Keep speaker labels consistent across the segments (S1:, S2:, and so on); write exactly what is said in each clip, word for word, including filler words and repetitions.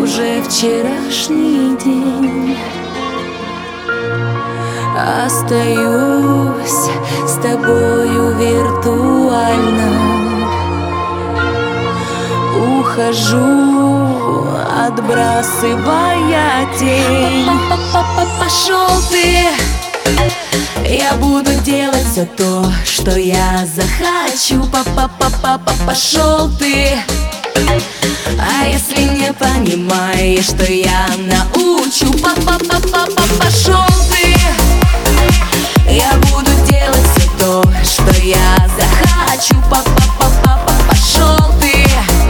S1: уже вчерашний день. Остаюсь с тобою виртуально, ухожу, отбрасывая тень. Пошел ты, я буду делать все то, что я захочу. Па-па-па-па-па, пошел ты. А если не понимаешь, что я научу? Па-па-па-па-па, пошел ты. Я буду делать все то, что я захочу. Па-па-па-па-па, пошел ты.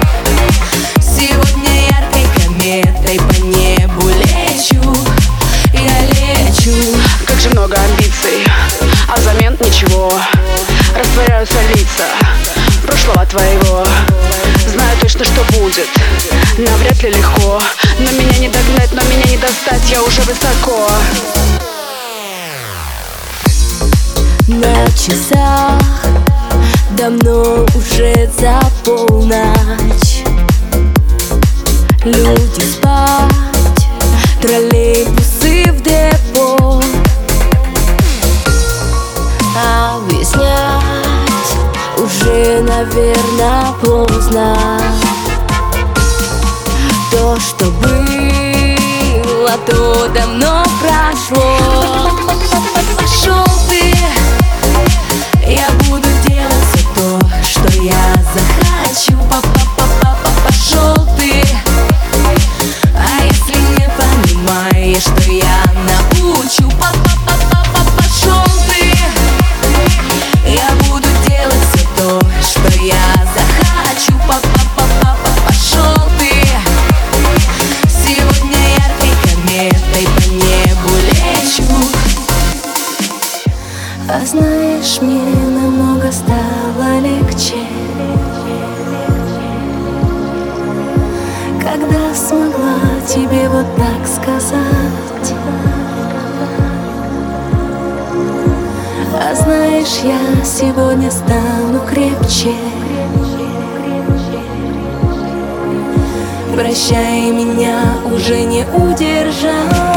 S1: Сегодня яркой кометой по небу лечу. Я лечу.
S2: Как же много амбиций, а взамен ничего. Растворяются лица прошлого твоего. Знаю точно, что будет, навряд ли легко. Но меня не догнать, но меня не достать, я уже высоко.
S1: На часах давно уже за полночь. Люди спать, троллейбусы в депо. Объяснять уже, наверное, поздно. То, что было, то давно прошло. Пошел ты. Я буду делать все то, что я захочу. Па-па-па-па, пошел ты. А если не понимаешь, что я научу? Па-па-па-па, пошел ты. Я буду делать все то, что я захочу. Па-па-па-па, пошел ты. Сегодня яркой кометой по небу лечу. А знаешь, мне намного стало легче, когда смогла тебе вот так сказать. А знаешь, я сегодня стану крепче. Прощай, меня уже не удержать.